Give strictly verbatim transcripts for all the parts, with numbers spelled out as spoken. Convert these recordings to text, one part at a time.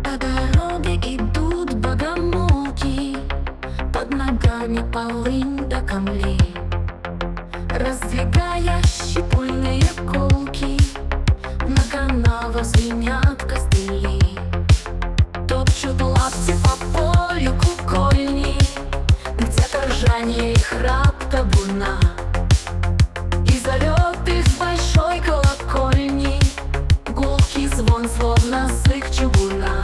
По дороге идут богомолки, под ногами полынь да камли. Раздвигая щепольные колки, на канавах звенят костыли. Топчут лапти по полю кукольни, где-то ржанье и храп табуна. И зовет их с большой колокольни гулкий звон, словно зык чугуна.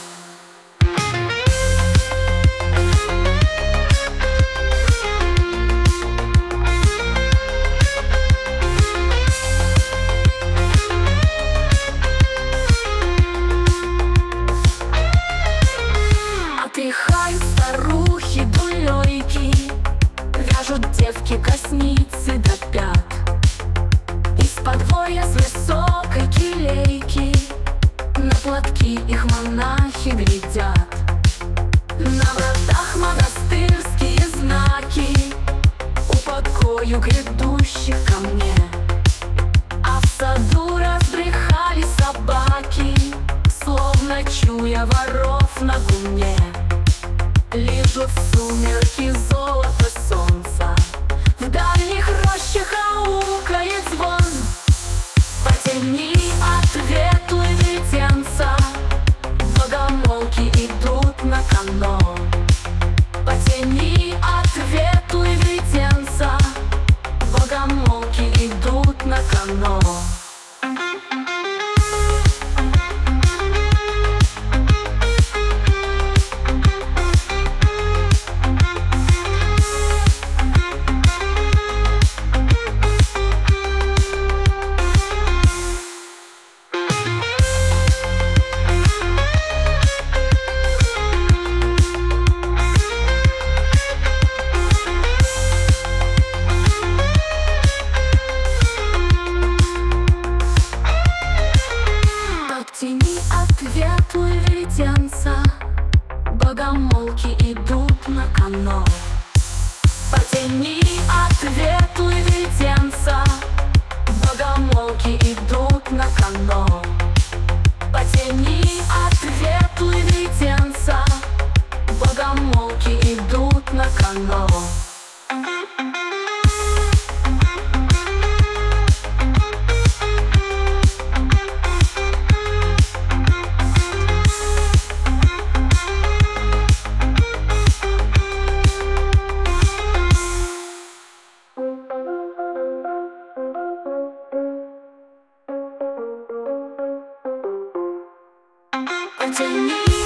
Отдыхают старухи дулейки, вяжут девки косницы до пят. Из-под воя с высокой килейки на платки их монахи глядят. На вратах монастырские знаки, упокою грядущих ко мне. А в саду разбрехали собаки, словно чуя воров на гумне. Лижут сумерки золото солнца, в дальних рощах аукает звон. По тени ответ левитенца богомолки идут на коно. По тени ответ левитенца богомолки идут на коно. В тени ответ левитенца богомолки идут на коно. По тени ответ левитенца богомолки идут на коно. По тени ответ левитенца богомолки идут на коно. По тени